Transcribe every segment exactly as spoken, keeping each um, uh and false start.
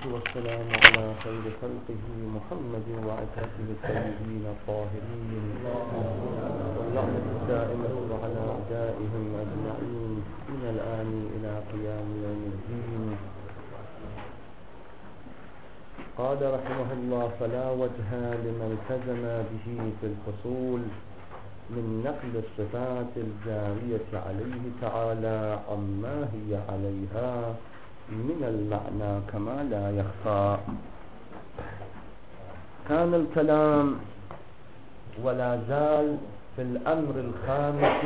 والسلام على خير خلقه محمد وعترته الطيبين الطاهرين، واللعنة الدائمة على أعدائهم أجمعين من الآن إلى قيام يوم الدين. قال رحمه الله: فلا وجه لمن التزم به في الفصول من نقل الصفات الجارية عليه تعالى عما هي عليها من المعنى كما لا يخفى. كان الكلام ولا زال في الأمر الخامس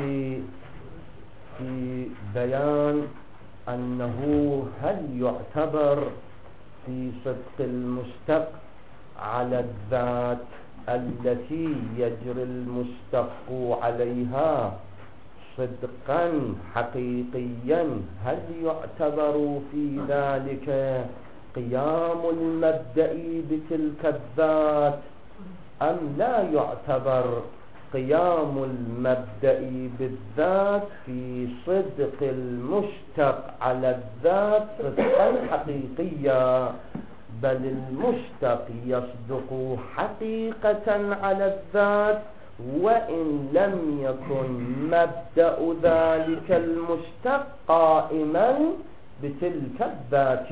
في بيان أنه هل يعتبر في صدق المشتق على الذات التي يجري المشتق عليها صدقا حقيقيا، هل يعتبر في ذلك قيام المبدأ بتلك الذات أم لا يعتبر قيام المبدأ بالذات في صدق المشتق على الذات صدقا حقيقيا، بل المشتق يصدق حقيقة على الذات وإن لم يكن مبدأ ذلك المشتق قائما بتلك الذات.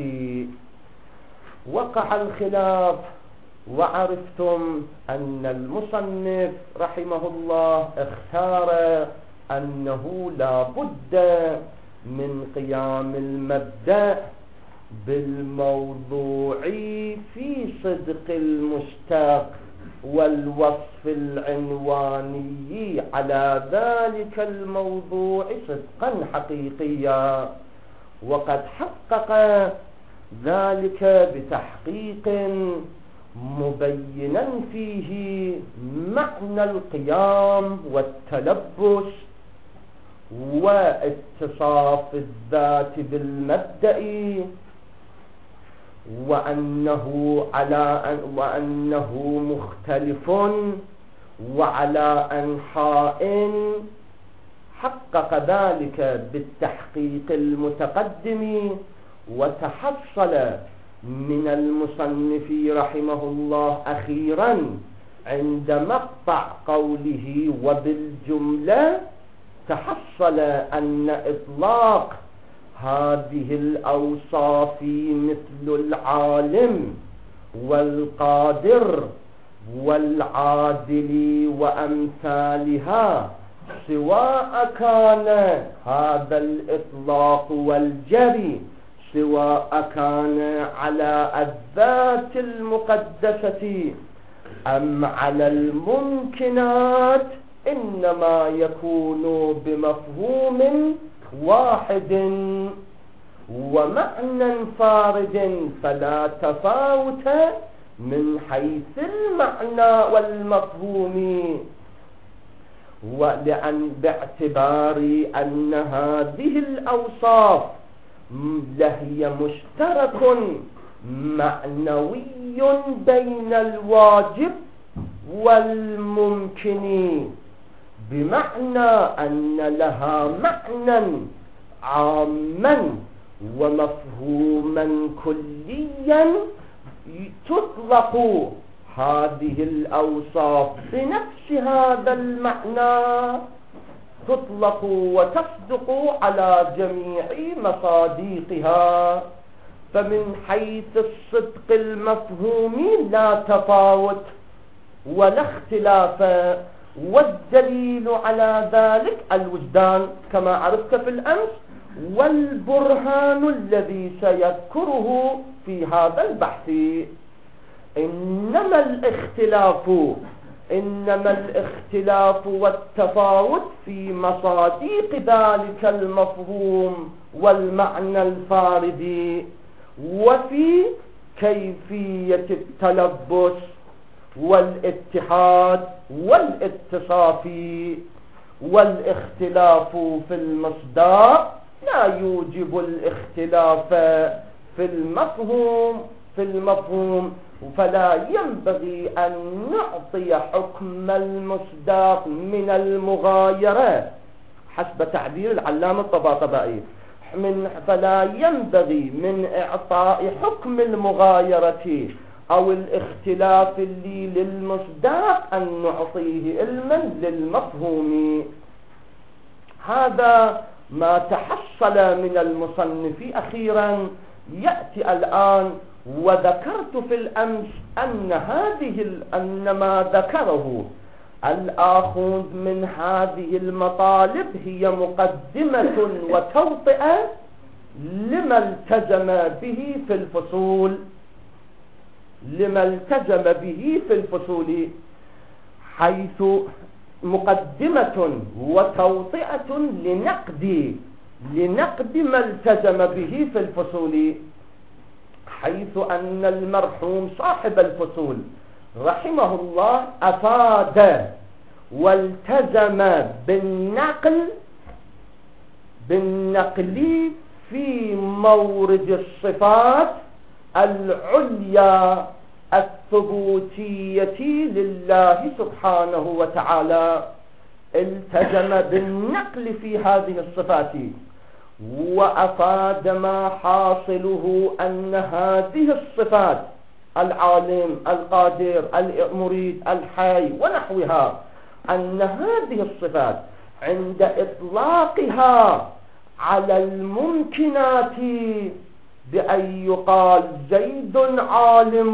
وقع الخلاف، وعرفتم أن المصنف رحمه الله اختار أنه لا بد من قيام المبدأ بالموضوع في صدق المشتق والوصف العنواني على ذلك الموضوع صدقا حقيقيا، وقد حقق ذلك بتحقيق مبينا فيه معنى القيام والتلبس واتصاف الذات بالمبدأ، وأنه على أن وأنه مختلف وعلى أنحاء. حقق ذلك بالتحقيق المتقدم، وتحصل من المصنف رحمه الله أخيرا عند مقطع قوله وبالجملة تحصل أن إطلاق هذه الأوصاف مثل العالم والقادر والعادل وأمثالها، سواء كان هذا الإطلاق والجري سواء كان على الذات المقدسة أم على الممكنات، إنما يكون بمفهوم واحد ومعنى فارد، فلا تفاوت من حيث المعنى والمفهوم. ولأن باعتبار أن هذه الأوصاف لهي مشترك معنوي بين الواجب والممكن، بمعنى أن لها معنى عاما ومفهوما كليا تطلق هذه الأوصاف بنفس هذا المعنى، تطلق وتصدق على جميع مصادقها. فمن حيث الصدق المفهومي لا تفاوت ولا اختلاف، والدليل على ذلك الوجدان كما عرفت في الأمس، والبرهان الذي سيذكره في هذا البحث. إنما الاختلاف إنما الاختلاف والتفاوت في مصادق ذلك المفهوم والمعنى الفارد، وفي كيفية التلبس والاتحاد والاتصاف. والاختلاف في المصداق لا يوجب الاختلاف في المفهوم في المفهوم فلا ينبغي أن نعطي حكم المصداق من المغايرة حسب تعبير العلامة الطباطبائي، من فلا ينبغي من إعطاء حكم المغايرة أو الاختلاف اللي للمصداق أن نعطيه علما للمفهوم. هذا ما تحصل من المصنف أخيرا. يأتي الآن وذكرت في الأمس أن هذه أن ما ذكره الآخذ من هذه المطالب هي مقدمة وتوطئة لما التزم به في الفصول لما التزم به في الفصول حيث مقدمة وتوطئة لنقد لنقد ما التزم به في الفصول، حيث أن المرحوم صاحب الفصول رحمه الله أفاد والتزم بالنقل بالنقل في مورد الصفات العليا الثبوتية لله سبحانه وتعالى. التزم بالنقل في هذه الصفات وأفاد ما حاصله أن هذه الصفات العالم القادر المريد الحي ونحوها، أن هذه الصفات عند إطلاقها على الممكنات بأن يقال زيد عالم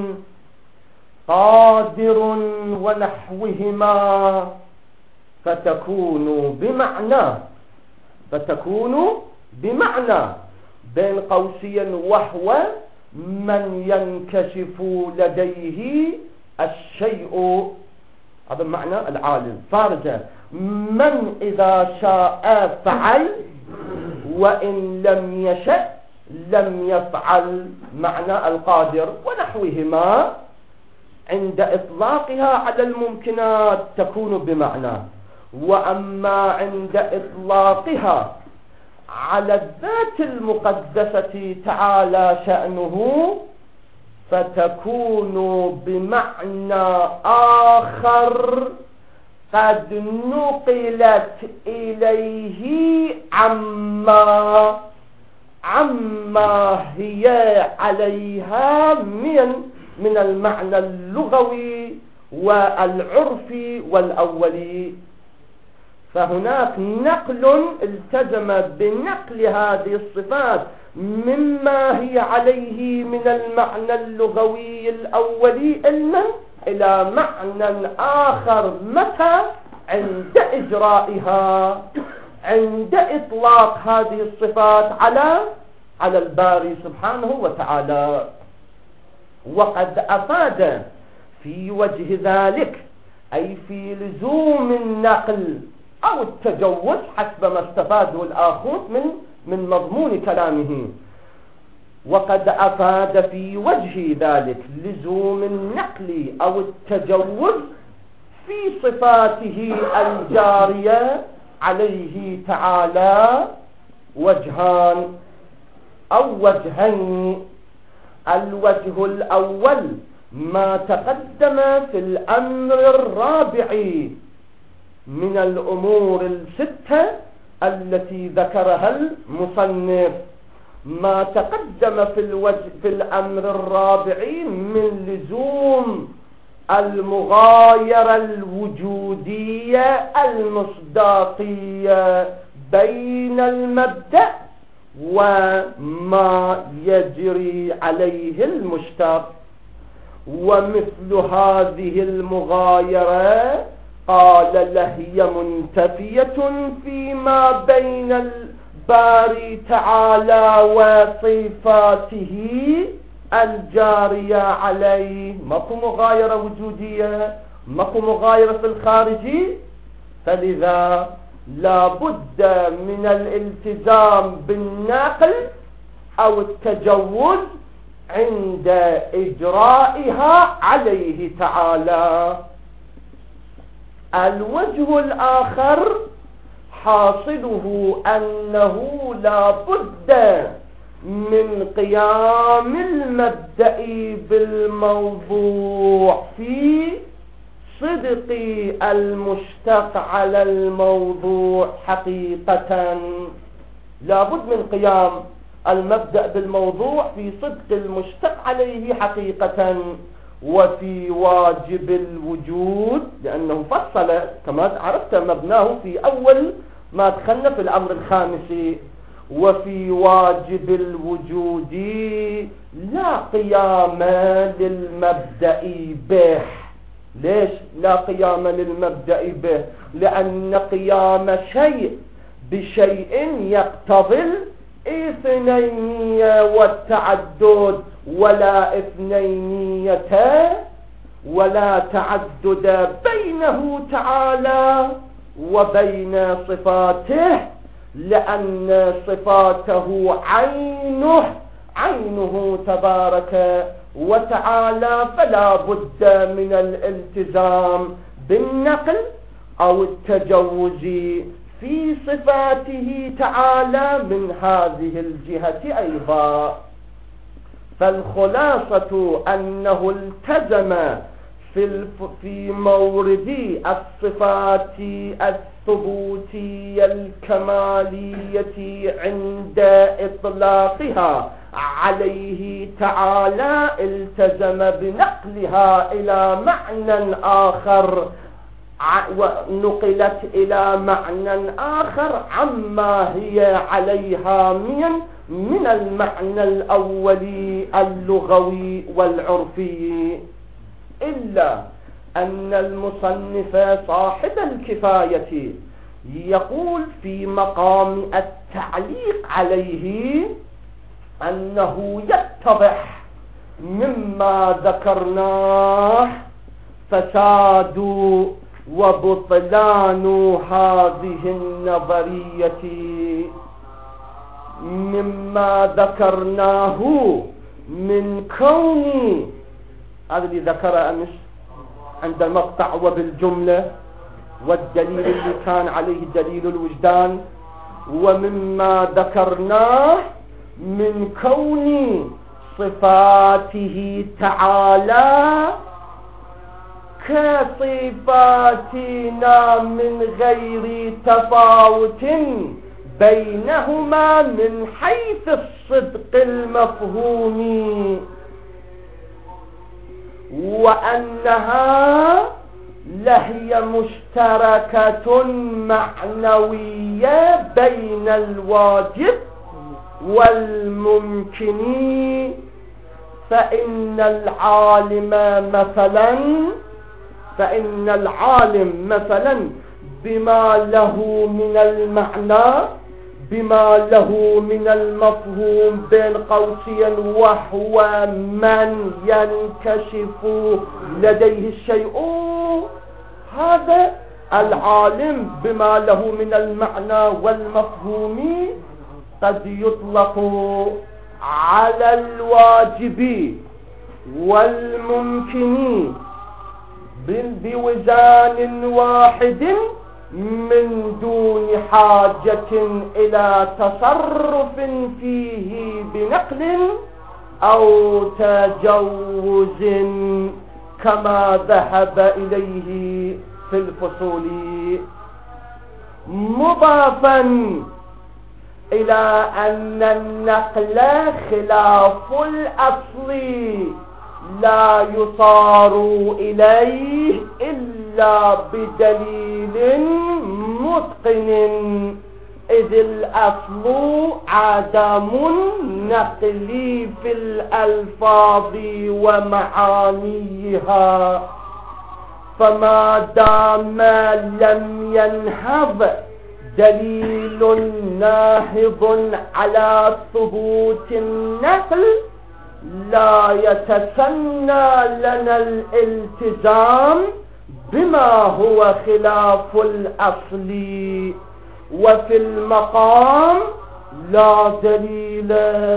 قادر ونحوهما فتكون بمعنى فتكون بمعنى بين قوسين وهو من ينكشف لديه الشيء، هذا معنى العالم فارجة. من إذا شاء فعل وإن لم يشأ لم يفعل، معنى القادر ونحوهما عند إطلاقها على الممكنات تكون بمعنى، وأما عند إطلاقها على الذات المقدسة تعالى شأنه فتكون بمعنى آخر قد نقلت إليه عما عما هي عليها من من المعنى اللغوي والعرفي والأولي. فهناك نقل التزم بنقل هذه الصفات مما هي عليه من المعنى اللغوي الأولي علما إلى معنى آخر متى عند إجرائها عند إطلاق هذه الصفات على على الباري سبحانه وتعالى. وقد أفاد في وجه ذلك أي في لزوم النقل أو التجوز حسب ما استفاده الآخر من من مضمون كلامه. وقد أفاد في وجه ذلك لزوم النقل أو التجوز في صفاته الجارية عليه تعالى وجهان أو وجهين. الوجه الأول ما تقدم في الأمر الرابع من الأمور الستة التي ذكرها المصنف، ما تقدم في الوجه في الأمر الرابع من لزوم المغايرة الوجودية المصداقية بين المبدأ وما يجري عليه المشتق. ومثل هذه المغايرة قال لهي منتفية فيما بين الباري تعالى وصفاته الجارية عليه. ماكو مغايرة وجودية، ماكو مغايرة في الخارج، فلذا لا بد من الالتزام بالنقل أو التجوز عند إجرائها عليه تعالى. الوجه الآخر حاصله أنه لا بد من قيام المبدأ بالموضوع في صدق المشتق على الموضوع حقيقة. لابد من قيام المبدأ بالموضوع في صدق المشتق عليه حقيقة، وفي واجب الوجود، لأنه فصل كما عرفت مبناه في أول ما دخلنا في الأمر الخامس. وفي واجب الوجود لا قيام للمبدأ به. ليش لا قيام للمبدأ به؟ لأن قيام شيء بشيء يقتضي الاثنينية والتعدد، ولا اثنينية ولا تعدد بينه تعالى وبين صفاته، لأن صفاته عينه عينه تبارك وتعالى، فلا بد من الالتزام بالنقل أو التجوز في صفاته تعالى من هذه الجهة أيضا. فالخلاصة أنه التزم في في مورد الصفات الثبوتية الكمالية عند إطلاقها عليه تعالى، التزم بنقلها إلى معنى آخر، ونقلت إلى معنى آخر عما هي عليها من من المعنى الأولي اللغوي والعرفي. إلا أن المصنف صاحب الكفاية يقول في مقام التعليق عليه أنه يتضح مما ذكرناه فساد وبطلان هذه النظرية، مما ذكرناه من كون، هذا اللي ذكر أمس عند المقطع وبالجملة، والدليل اللي كان عليه دليل الوجدان، ومما ذكرناه من كون صفاته تعالى كصفاتنا من غير تفاوت بينهما من حيث الصدق المفهوم، وأنها لهي مشتركة معنوية بين الواجب والممكن. فإن العالم مثلا فإن العالم مثلا بما له من المعنى، بما له من المفهوم بين قوسين، وهو من ينكشف لديه الشيء، هذا العالم بما له من المعنى والمفهوم قد يطلق على الواجب والممكن بوزان واحد من دون حاجة إلى تصرف فيه بنقل أو تجوز كما ذهب إليه في الفصول، مضافا إلى أن النقل خلاف الأصل لا يصار إليه إلا بدليل متقن، إذ الأصل عدم النقل في الألفاظ ومعانيها، فما دام لم ينهض دليل ناهض على ثبوت النقل لا يتسنى لنا الالتزام بما هو خلاف الأصل. وفي المقام لا دليل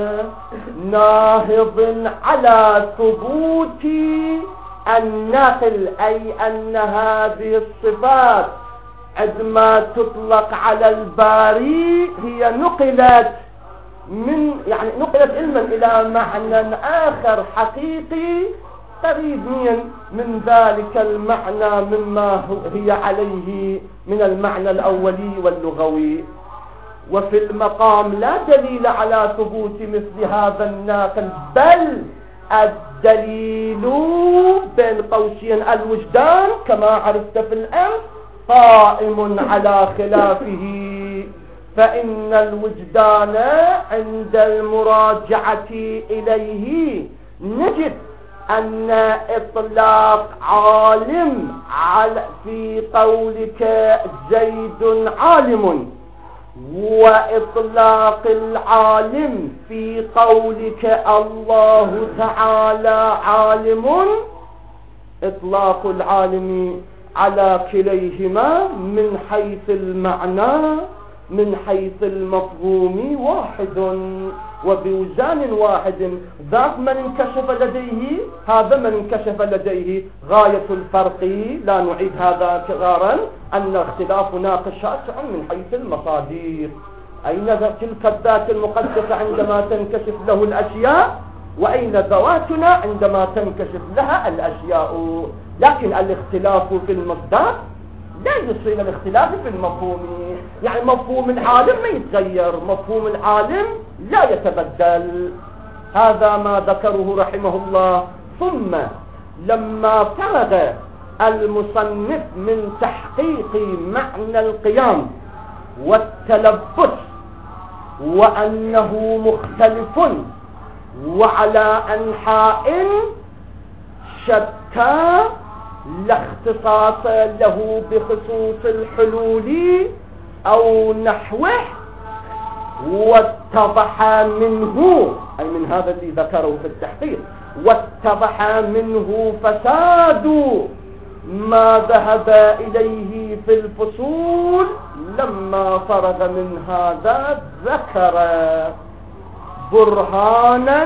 ناهض على ثبوت النقل، أي أن هذه الصفات عندما تطلق على الباري هي نقلت من يعني نقلت علما إلى معنى آخر حقيقي قريب من ذلك المعنى مما هي عليه من المعنى الأولي واللغوي. وفي المقام لا دليل على ثبوت مثل هذا الناقل، بل الدليل بين قوسين الوجدان كما عرفت في الأمس قائم على خلافه، فإن الوجدان عند المراجعة إليه نجد أن إطلاق عالم على في قولك زيد عالم، وإطلاق العالم في قولك الله تعالى عالم، إطلاق العالم على كليهما من حيث المعنى من حيث المفهوم واحد وبوزان واحد. ذاك من انكشف لديه هذا من انكشف لديه غاية الفرق، لا نعيد هذا كرارا، أن اختلافنا شاسع من حيث المصادر. أين تلك الذات المقدسة عندما تنكشف له الأشياء، وأين ذواتنا عندما تنكشف لها الأشياء؟ لكن الاختلاف في المصدر لا يصل الاختلاف في المفهوم، يعني مفهوم العالم ما يتغير، مفهوم العالم لا يتبدل. هذا ما ذكره رحمه الله. ثم لما فرغ المصنف من تحقيق معنى القيام والتلبس وأنه مختلف وعلى أنحاء شتى لا اختصاص له بخصوص الحلول أو نحوه، واتضح منه، أي من هذا الذي ذكره في التحقيق، واتضح منه فساد ما ذهب إليه في الفصول. لما فرغ من هذا ذكر برهانا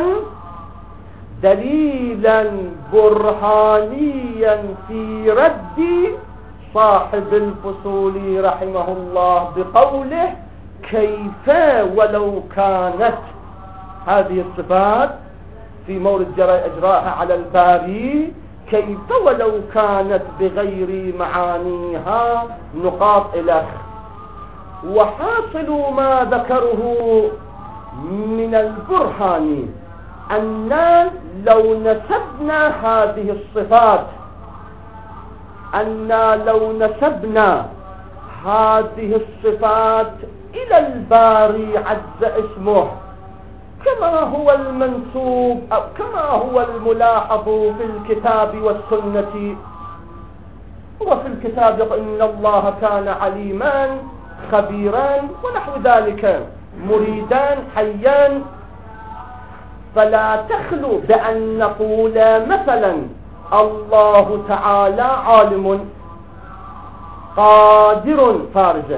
دليلا برهانيا في رد صاحب الفصول رحمه الله بقوله كيف ولو كانت هذه الصفات في مورد إجراءها على الباري، كيف ولو كانت بغير معانيها نقاط إلخ. وحاصل ما ذكره من البرهان أن لو نسبنا هذه الصفات أن لو نسبنا هذه الصفات إلى الباري عز اسمه كما هو المنسوب أو كما هو الملاحظ في الكتاب والسنة. وفي الكتاب إن الله كان عليما خبيرا ونحو ذلك، مريدا حيا، فلا تخلو بأن نقول مثلا الله تعالى عالم قادر فارجة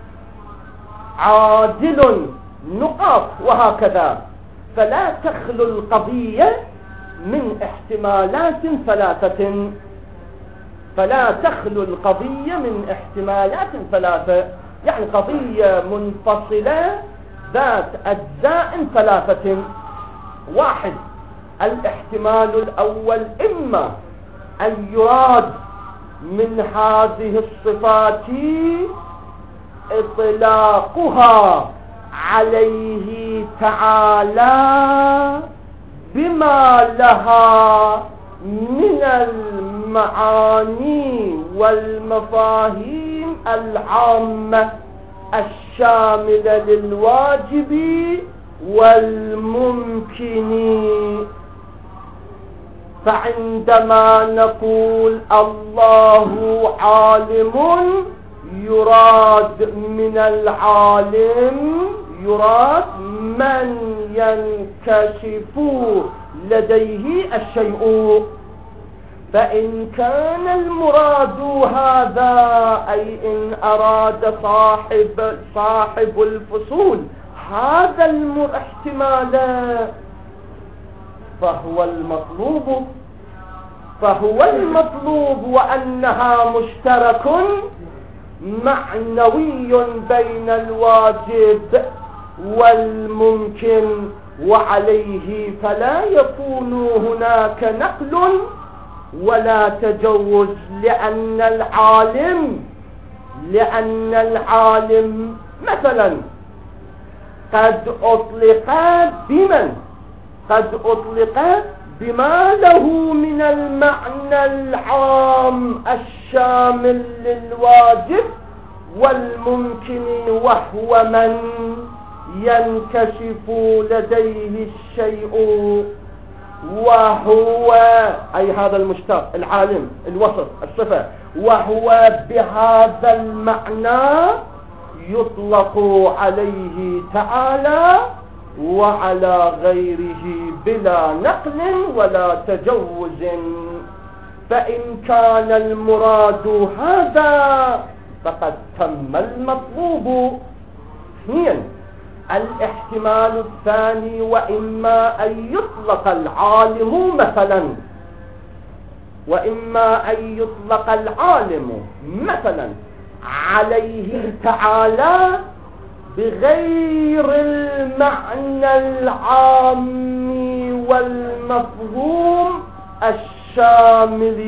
عادل نقاط وهكذا، فلا تخلو القضية من احتمالات ثلاثة فلا تخلو القضية من احتمالات ثلاثة يعني قضية منفصلة ذات أجزاء ثلاثة. واحد، الاحتمال الأول إما أن يراد من هذه الصفات إطلاقها عليه تعالى بما لها من المعاني والمفاهيم العامة الشاملة للواجب والممكن. فعندما نقول الله عالم يراد من العالم يراد من ينكشف لديه الشيء. فإن كان المراد هذا أي إن أراد صاحب صاحب الفصول هذا الاحتمال فهو المطلوب فهو المطلوب وأنها مشترك معنوي بين الواجب والممكن، وعليه فلا يكون هناك نقل ولا تجوز، لأن العالم لأن العالم مثلا قد أطلق بمن قد أطلق بما له من المعنى العام الشامل للواجب والممكن، وهو من ينكشف لديه الشيء، وهو أي هذا المشتق العالم الوصف الصفة، وهو بهذا المعنى يطلق عليه تعالى وعلى غيره بلا نقل ولا تجوز. فإن كان المراد هذا فقد تم المطلوب. اثنين، الاحتمال الثاني، وإما أن يطلق العالم مثلا وإما أن يطلق العالم مثلا عليه تعالى بغير المعنى العام والمفهوم الشامل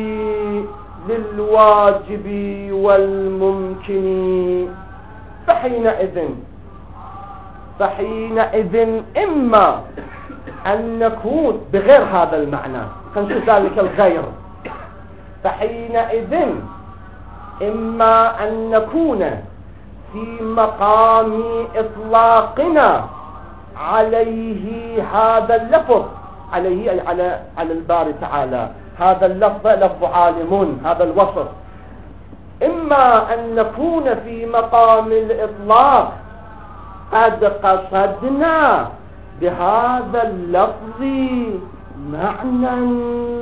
للواجب والممكن، فحينئذ فحينئذ إما أن نكون بغير هذا المعنى، فنشوف ذلك الغير، فحينئذ إما أن نكون في مقام إطلاقنا عليه هذا اللفظ، عليه أي على على الباري تعالى، هذا اللفظ لفظ عالم، هذا الوصف، إما أن نكون في مقام الإطلاق قد قصدنا بهذا اللفظ معنى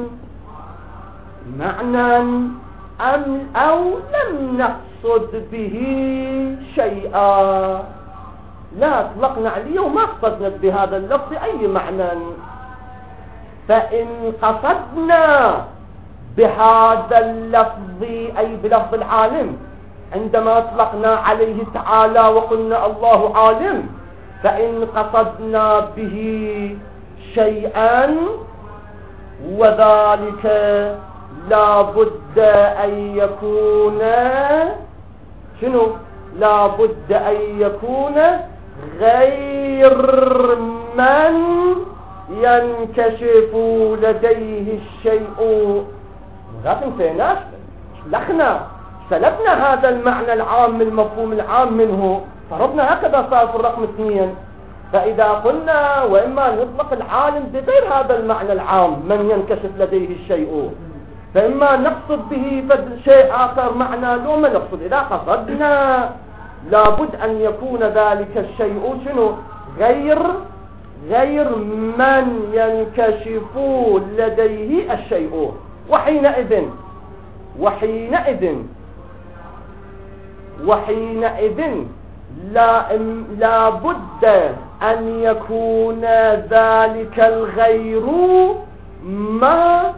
معنى أم أو لم نقصد به شيئا، لا أطلقنا عليه وما قصدنا بهذا اللفظ أي معنى. فإن قصدنا بهذا اللفظ أي بلفظ العالم عندما أطلقنا عليه تعالى وقلنا الله عالم، فإن قصدنا به شيئا وذلك لا بد أن يكون شنو لا بد أن يكون غير من ينكشف لديه الشيء. لكن فيناش لخنا سلبنا هذا المعنى العام المفهوم العام منه، فربنا هكذا صار في الرقم اثنين. فإذا قلنا وإما نطلق العالم بغير هذا المعنى العام من ينكشف لديه الشيء، فإما نقصد به شيء آخر معنى لو ما نقصد. إذا قصدنا لابد أن يكون ذلك الشيء شنو غير غير من ينكشف لديه الشيء. وحينئذ وحينئذ وحينئذ لا لا بد أن يكون ذلك الغير ما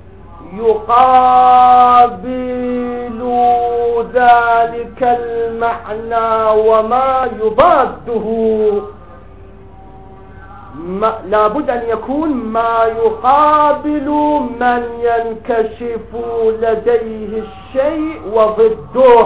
يقابل ذلك المعنى وما يضاده. ما لا بد أن يكون ما يقابل من ينكشف لديه الشيء وضده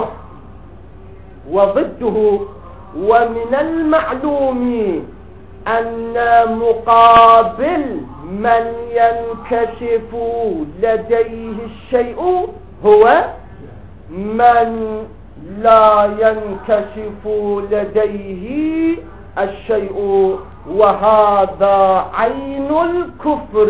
وضده ومن المعلوم أن مقابل من ينكشف لديه الشيء هو من لا ينكشف لديه الشيء، وهذا عين الكفر،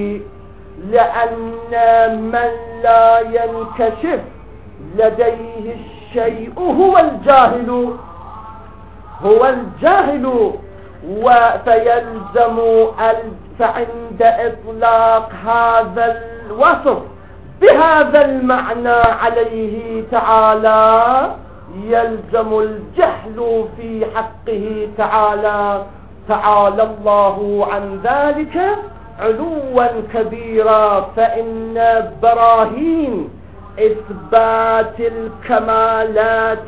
لأن من لا ينكشف لديه الشيء هو الجاهل هو الجاهل فيلزم فعند إطلاق هذا الوصف بهذا المعنى عليه تعالى يلزم الجهل في حقه تعالى تعالى الله عن ذلك علوا كبيرا. فإن براهين إثبات الكمالات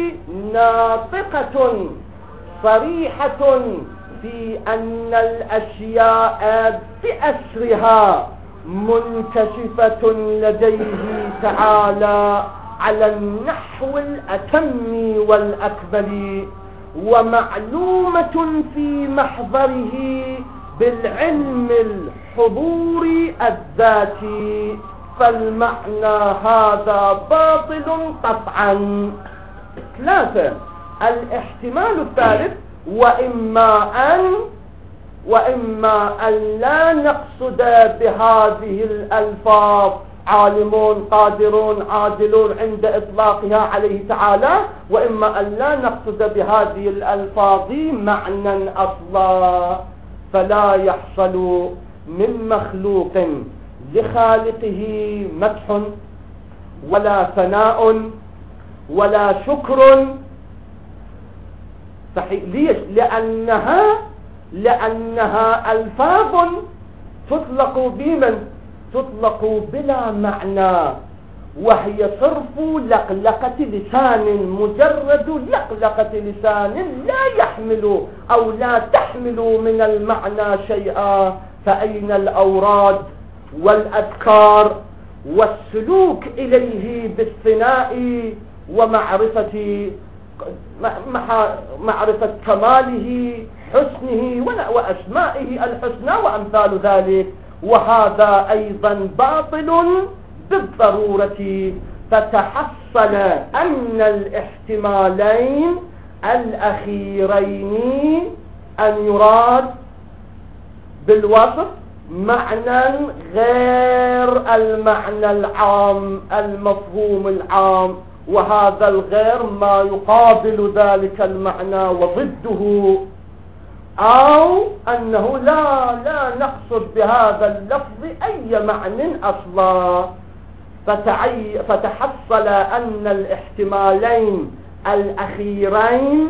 ناطقة صريحة في أن الأشياء بأسرها منكشفة لديه تعالى على النحو الأتم والأكمل. ومعلومة في محضره بالعلم الحضوري الذاتي، فالمعنى هذا باطل قطعا. ثلاثة، الاحتمال الثالث، وإما أن وإما أن لا نقصد بهذه الألفاظ عالمون قادرون عادلون عند إطلاقها عليه تعالى، وإما أن لا نقصد بهذه الألفاظ معنى أصلا، فلا يحصل من مخلوق لخالقه مدح ولا ثناء ولا شكر. صحيح. ليش؟ لأنها لأنها ألفاظ تطلق بمن تطلق بلا معنى، وهي صرف لقلقة لسان، مجرد لقلقة لسان لا يحمل أو لا تحمل من المعنى شيئا. فأين الأوراد والأذكار والسلوك إليه بالثناء ومعرفة معرفة كماله حسنه وأسمائه الحسنى وأمثال ذلك؟ وهذا أيضا باطل بالضرورة. فتحصل أن الاحتمالين الأخيرين أن يراد بالوصف معنى غير المعنى العام المفهوم العام، وهذا الغير ما يقابل ذلك المعنى وضده، أو أنه لا لا نقصد بهذا اللفظ أي معنى أصلا. فتعي فتحصل أن الاحتمالين الأخيرين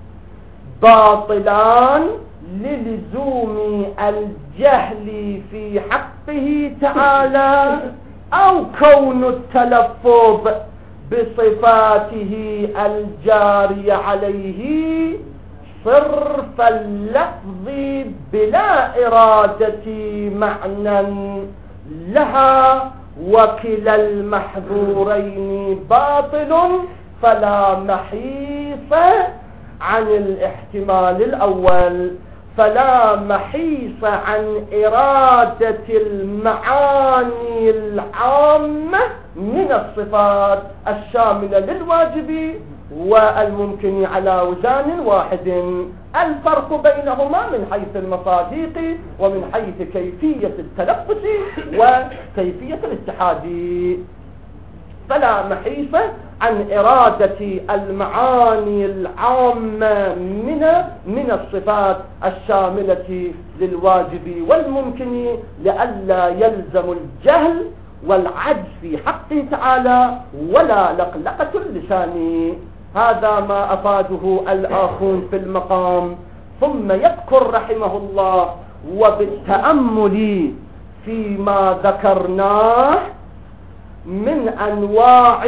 باطلان للزوم الجهل في حقه تعالى، أو كون التلفظ بصفاته الجارية عليه صرف اللفظ بلا إرادة معنى لها، وكلا المحظورين باطل، فلا محيص عن الاحتمال الأول، فلا محيص عن إرادة المعاني العامة من الصفات الشاملة للواجب والممكن على وزان واحد. الفرق بينهما من حيث المصادق ومن حيث كيفية التلفظ وكيفية الاتحاد. فلا محيص عن إرادة المعاني العامة من من الصفات الشاملة للواجب والممكن، لئلا يلزم الجهل والعجز في حقه تعالى ولا لقلقة اللسان. هذا ما أفاده الآخون في المقام. ثم يذكر رحمه الله: وبالتأمل فيما ذكرناه من أنواع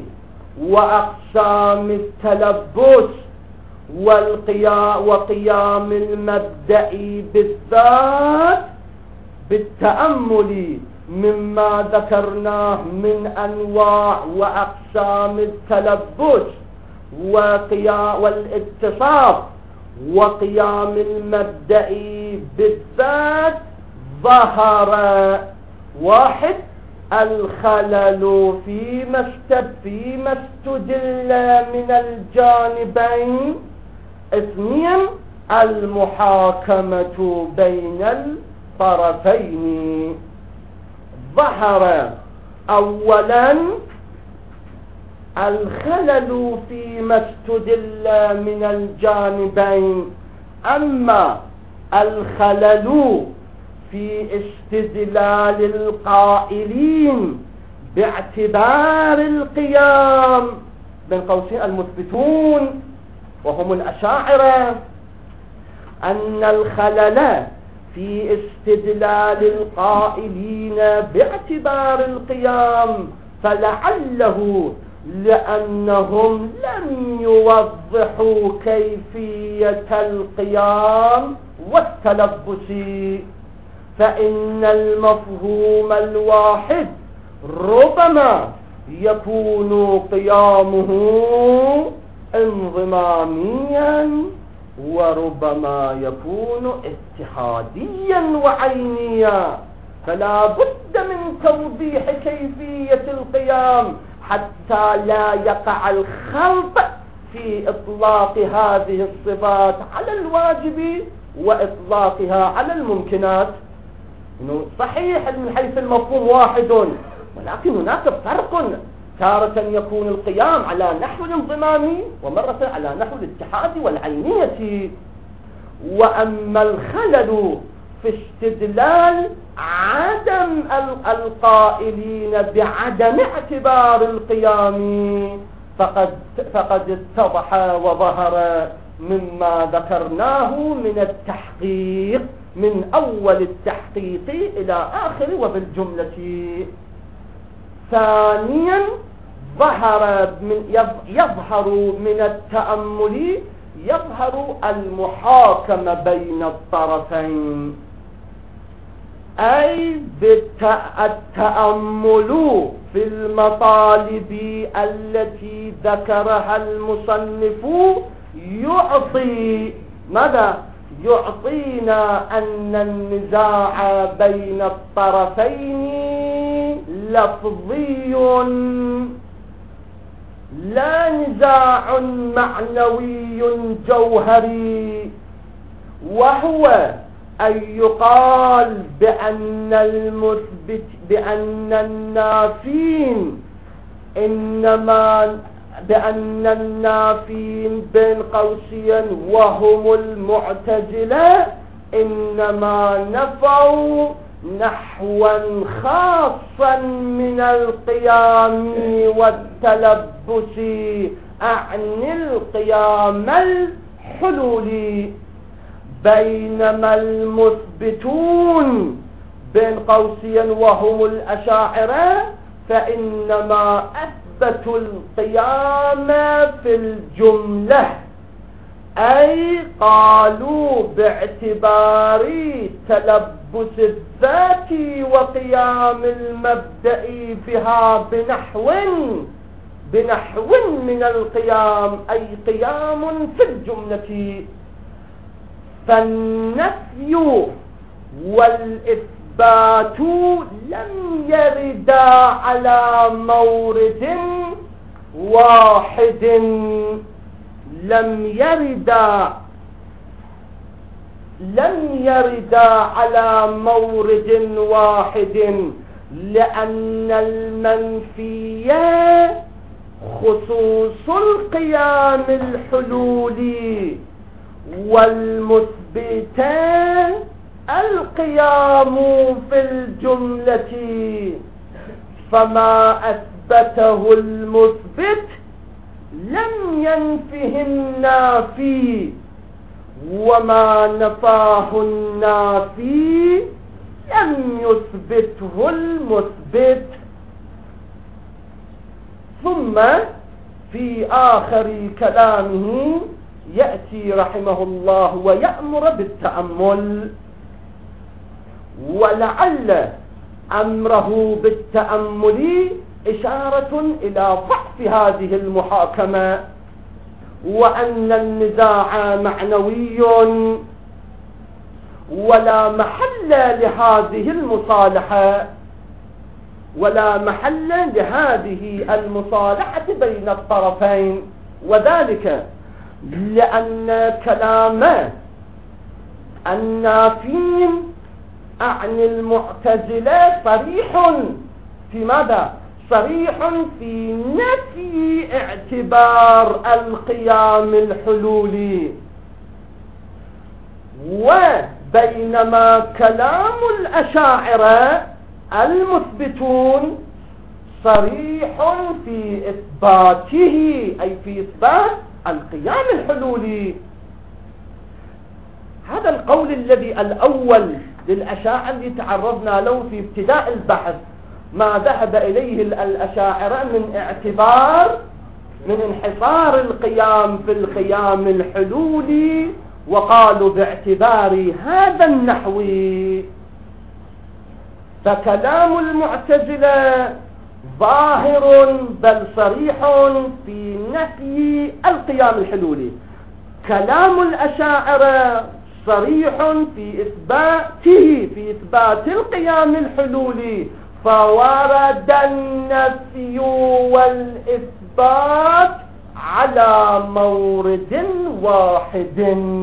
وأقسام التلبس والقيام وقيام المبدأ بالذات، بالتأمل مما ذكرناه من أنواع وأقسام التلبس والاتصاف وقيام المبدأ بالذات، ظهر: واحد، الخلل فيما فيما استدل من الجانبين. اثنين، المحاكمة بين الطرفين. ظهر أولا الخلل فيما استدل من الجانبين. أما الخلل في استدلال القائلين باعتبار القيام بين قوسين المثبتون وهم الأشاعرة، أن الخلل في استدلال القائلين باعتبار القيام فلعله لأنهم لم يوضحوا كيفية القيام والتلبس، فإن المفهوم الواحد ربما يكون قيامه انضماميا وربما يكون اتحاديا وعينيا، فلا بد من توضيح كيفية القيام حتى لا يقع الخلط في إطلاق هذه الصفات على الواجب وإطلاقها على الممكنات. صحيح من حيث المفهوم واحد، ولكن هناك فرق، تارة يكون القيام على نحو الانضمام ومرة على نحو الاتحاد والعينية. وأما الخلل في استدلال عدم القائلين بعدم اعتبار القيام فقد, فقد اتضح وظهر مما ذكرناه من التحقيق من أول التحقيق إلى آخر وبالجملة. ثانيا ظهر من يظهر من التأمل يظهر المحاكمة بين الطرفين، أي بالتأمل في المطالب التي ذكرها المصنف يعطي ماذا؟ يعطينا أن النزاع بين الطرفين لفظي لا نزاع معنوي جوهري، وهو أن يقال بأن المثبت بأن النافين إنما بأن النافين بين قوسين وهم المعتزلة إنما نفوا نحوا خاصا من القيام والتلبس عن القيام الحلولي، بينما المثبتون بين قوسين وهم الأشاعرة فإنما أثبتوا القيام في الجملة، أي قالوا باعتبار تلبس الذات وقيام المبدأ فيها بنحو بنحو من القيام، أي قيام في الجملة. فالنفي والإثبات لم يردا على مورد واحد لم يردا لم يردا على مورد واحد لأن المنفي خصوص القيام الحلولي والمثبت القيام في الجملة، فما أثبته المثبت لم ينفه النافي، وما نفاه النافي لم يثبته المثبت. ثم في آخر كلامه يأتي رحمه الله ويأمر بالتأمل، ولعل أمره بالتأمل إشارة إلى ضعف هذه المحاكمة، وأن النزاع معنوي ولا محل لهذه المصالحة ولا محل لهذه المصالحة بين الطرفين، وذلك لأن كلام النافين عن المعتزلة صريح في ماذا؟ صريح في نفي اعتبار القيام الحلولي، وبينما كلام الأشاعرة المثبتون صريح في إثباته، أي في إثبات القيام الحلولي. هذا القول الذي الأول للأشاعرة الذي تعرضنا له في ابتداء البحث، ما ذهب إليه الأشاعرة من اعتبار من انحصار القيام في القيام الحلولي، وقالوا باعتبار هذا النحو فكلام المعتزلة ظاهر بل صريح في نفي القيام الحلولي. كلام الأشاعرة صريح في إثباته في إثبات القيام الحلولي، فورد النفي والإثبات على مورد واحد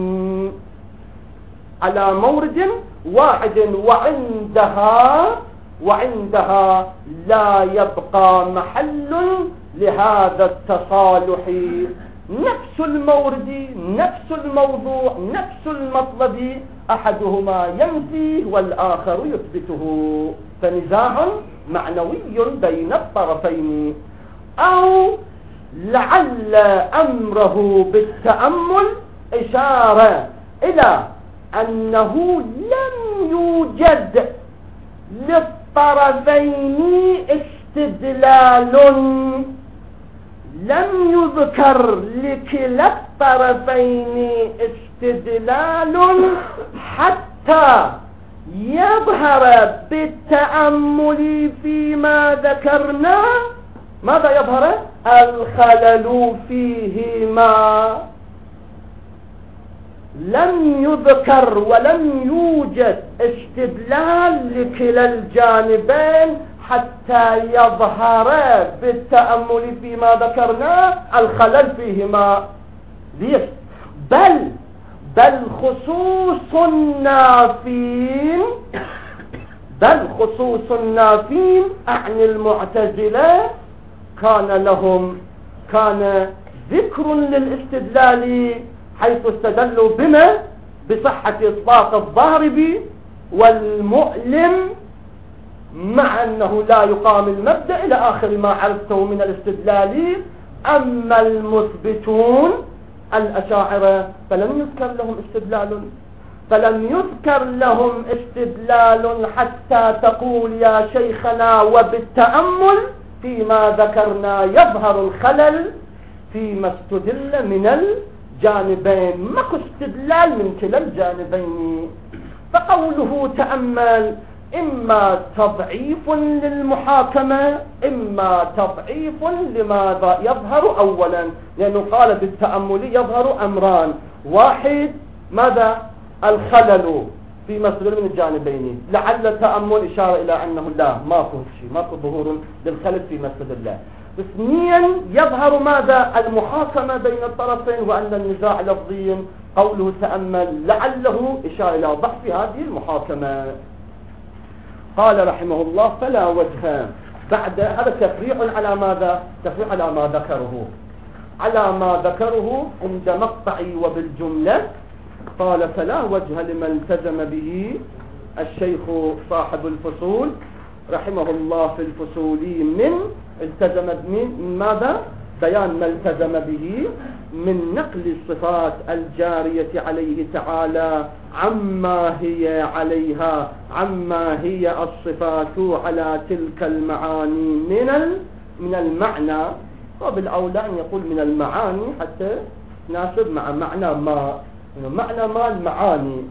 على مورد واحد وعندها وعندها لا يبقى محل لهذا التصالح. نفس المورد نفس الموضوع نفس المطلب، أحدهما ينفي والآخر يثبته، فنزاع معنوي بين الطرفين. أو لعل أمره بالتأمل إشارة إلى أنه لم يوجد للطرفين استدلال، لم يذكر لكلا الطرفين استدلال حتى يظهر بالتأمل فيما ذكرنا ماذا يظهر؟ الخلل فيهما. لم يذكر ولم يوجد استدلال لكلا الجانبين حتى يظهر بالتأمل فيما ذكرنا الخلل فيهما. ليش؟ بل بل خصوص النافين بل خصوص النافين أعني المعتزلة كان لهم كان ذكر للاستدلال، حيث استدلوا بما بصحة إطلاق الضارب والمؤلم مع أنه لا يقام المبدأ إلى آخر ما عرفته من الاستدلال. أما المثبتون الأشاعرة فلم يذكر لهم استدلال فلم يذكر لهم استدلال حتى تقول يا شيخنا وبالتأمل فيما ذكرنا يظهر الخلل فيما استدل من الجانبين. ماكو استدلال من كلا الجانبين. فقوله تأمل إما تضعيف للمحاكمة إما تضعيف لماذا يظهر أولا، لأنه قال بالتأمل يظهر أمران: واحد ماذا؟ الخلل في مسدل من الجانبين، لعل التأمل إشارة إلى أنه لا ماكو شيء ماكو ظهور للخلل في مسدل الله. اثنيا يظهر ماذا؟ المحاكمة بين الطرفين وأن النزاع لفظي، قوله تأمل لعله إشارة إلى ضعف هذه المحاكمة. قال رحمه الله: فلا وجه بعد هذا تفريع على ماذا؟ تفريع على ما ذكره على ما ذكره عند مقطعي وبالجملة. قال: فلا وجه لمن التزم به الشيخ صاحب الفصول رحمه الله في الفصول من التزم من ماذا؟ بيان ما التزم به من نقل الصفات الجارية عليه تعالى عما هي عليها عما هي الصفات على تلك المعاني من من المعنى، وبالأولى أن يقول من المعاني حتى تناسب مع معنى ما معنى ما المعاني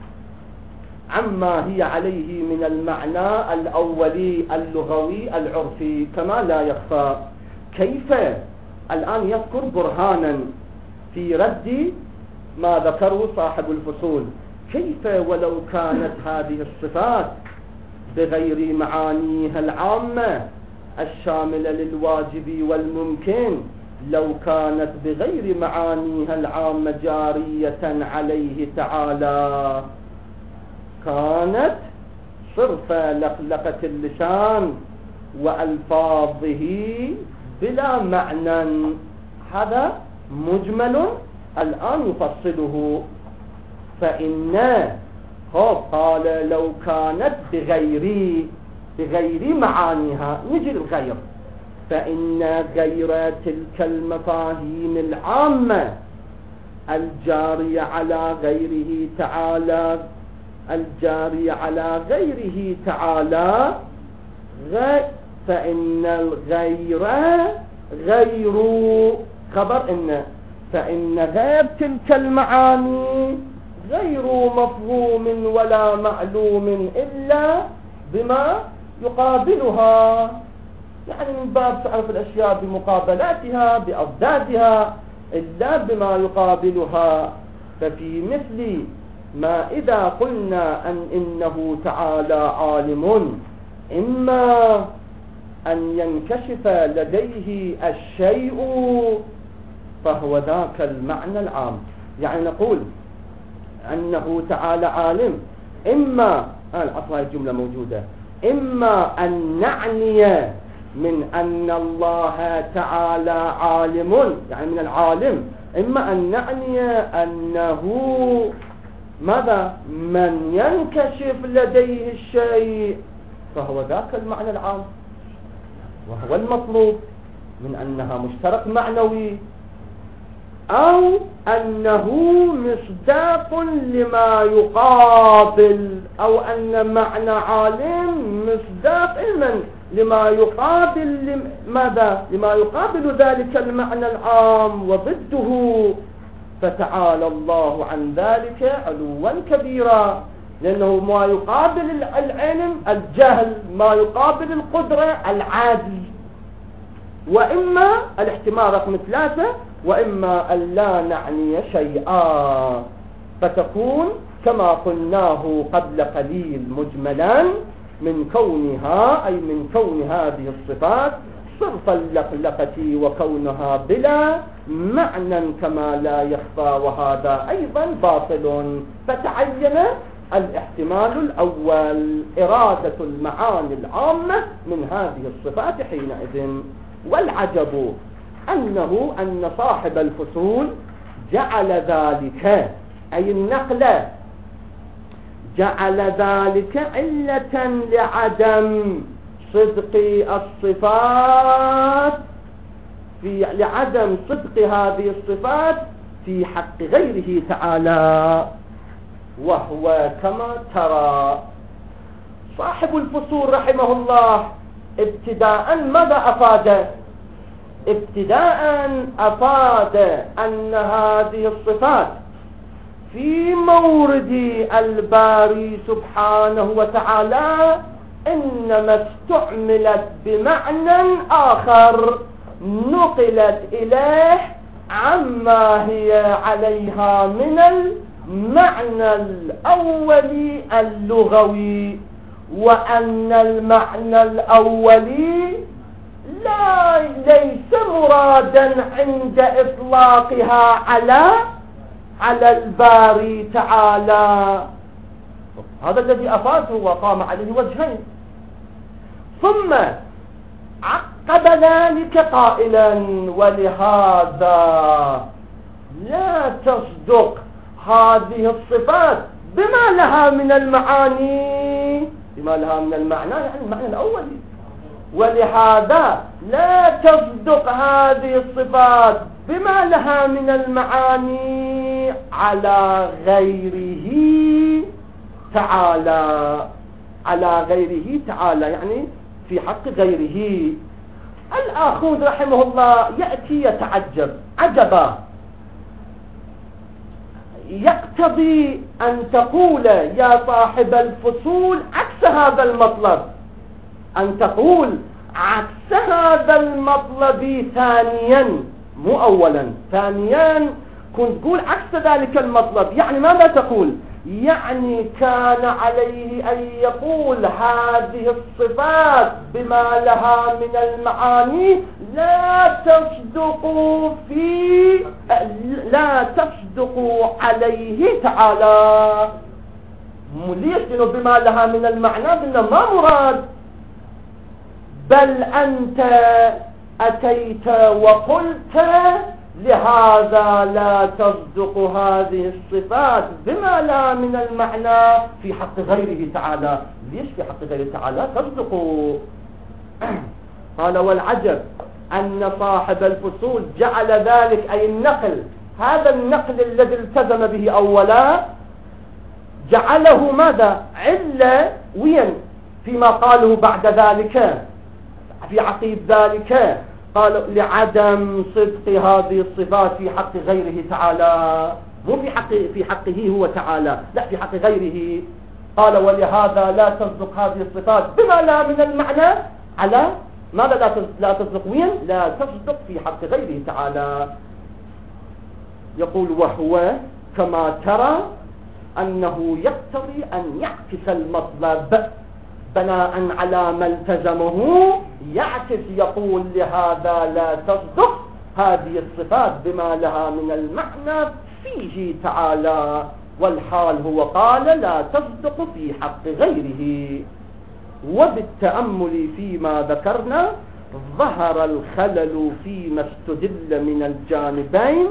عما هي عليه من المعنى الأولي اللغوي العرفي، كما لا يخفى. كيف الآن يذكر برهانا في رد ما ذكره صاحب الفصول. كيف ولو كانت هذه الصفات بغير معانيها العامة الشاملة للواجب والممكن، لو كانت بغير معانيها العامة جارية عليه تعالى كانت صرف لقلقة اللسان وألفاظه بلا معنى. هذا مجمل الآن يفصله. فإن هو قال لو كانت بغير بغير معانيها، نجي الغير، فإن غير تلك المفاهيم العامة الجارية على غيره تعالى الجارية على غيره تعالى غير فإن الغير غير خبر إن فإن غير تلك المعاني غير مفهوم ولا معلوم إلا بما يقابلها. يعني من باب تعرف الأشياء بمقابلاتها بأضدادها إلا بما يقابلها. ففي مثل ما إذا قلنا أن إنه تعالى عالم، إما أن ينكشف لديه الشيء فهو ذاك المعنى العام. يعني نقول أنه تعالى عالم، إما أصلا الجملة موجودة، إما أن نعني من أن الله تعالى عالم، يعني من العالم، إما أن نعني أنه ماذا؟ من ينكشف لديه الشيء فهو ذاك المعنى العام، وهو المطلوب من أنها مشترك معنوي، أو أنه مصداق لما يقابل، أو أن معنى عالم مصداق علما لما يقابل ماذا؟ لما يقابل ذلك المعنى العام وضده. فتعالى الله عن ذلك علوا كبيرا، لأنه ما يقابل العلم الجهل، ما يقابل القدرة العاجز. وإما الاحتمال رقم ثلاثة، وإما أن لا نعني شيئا، فتكون كما قلناه قبل قليل مجملا من كونها، أي من كون هذه الصفات صرف اللقلقة وكونها بلا معنى كما لا يخفى، وهذا أيضا باطل. فتعين الاحتمال الأول إرادة المعاني العامة من هذه الصفات حينئذ. والعجب أنه أن صاحب الفصول جعل ذلك، أي النقل، جعل ذلك علة لعدم صدق الصفات، في لعدم صدق هذه الصفات في حق غيره تعالى. وهو كما ترى صاحب الفصول رحمه الله ابتداء ماذا أفاد؟ ابتداء أفاد أن هذه الصفات في مورد الباري سبحانه وتعالى إنما استعملت بمعنى آخر نقلت إليه عما هي عليها من المعنى الأولي اللغوي، وأن المعنى الأولي لا ليس مرادا عند إطلاقها على على الباري تعالى. هذا الذي أفاده وقام عليه وجهين. ثم عقب ذلك قائلا ولهذا لا تصدق هذه الصفات بما لها من المعاني، بما لها من المعنى يعني المعنى الأولي، ولهذا لا تصدق هذه الصفات بما لها من المعاني على غيره تعالى، على غيره تعالى يعني في حق غيره. الآخوذ رحمه الله يأتي يتعجب عجبا، يقتضي أن تقول يا صاحب الفصول عكس هذا المطلب، أن تقول عكس هذا المطلب ثانيا، مو أولا، ثانيا كنت تقول عكس ذلك المطلب. يعني ماذا تقول؟ يعني كان عليه أن يقول هذه الصفات بما لها من المعاني لا تصدق في لا تصدق عليه تعالى. ليش؟ لأنه بما لها من المعنى قلنا ما مراد، بل أنت أتيت وقلت لهذا لا تصدق هذه الصفات بما لا من المعنى في حق غيره تعالى. ليش في حق غيره تعالى تصدق؟ قال والعجب أن صاحب الفصول جعل ذلك أي النقل، هذا النقل الذي التزم به أولا جعله ماذا؟ علة وين فيما قاله بعد ذلك في عقيب ذلك، قال لعدم صدق هذه الصفات في حق غيره تعالى، مو في حق في حقه هو تعالى، لا في حق غيره. قال ولهذا لا تصدق هذه الصفات بما لا من المعنى على ماذا لا لا تصدق وين؟ لا تصدق في حق غيره تعالى. يقول وهو كما ترى أنه يقتضي أن يعكس المطلب بناء على ما التزمه، يعكس يقول لهذا لا تصدق هذه الصفات بما لها من المعنى فيه تعالى، والحال هو قال لا تصدق في حق غيره. وبالتأمل فيما ذكرنا ظهر الخلل فيما استدل من الجانبين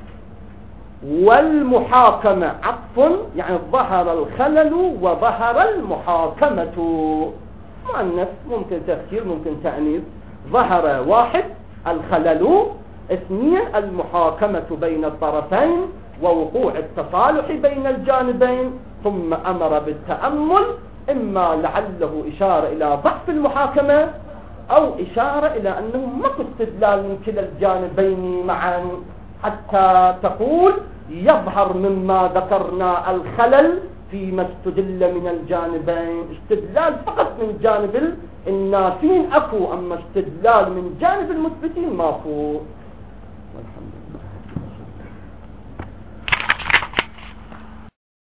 والمحاكمة، عطف يعني ظهر الخلل وظهر المحاكمة، مؤنث ممكن تذكير ممكن تأنيث. ظهر واحد الخلل، اثنين المحاكمة بين الطرفين ووقوع التصالح بين الجانبين، ثم أمر بالتأمل، إما لعله إشارة إلى ضعف المحاكمة أو إشارة إلى أنه ماكو استدلال من كلا الجانبين معا، حتى تقول يظهر مما ذكرنا الخلل فيما استدل من الجانبين، استدلال فقط من جانب النافين أكو، أما استدلال من جانب المثبتين ماكو. والحمد لله.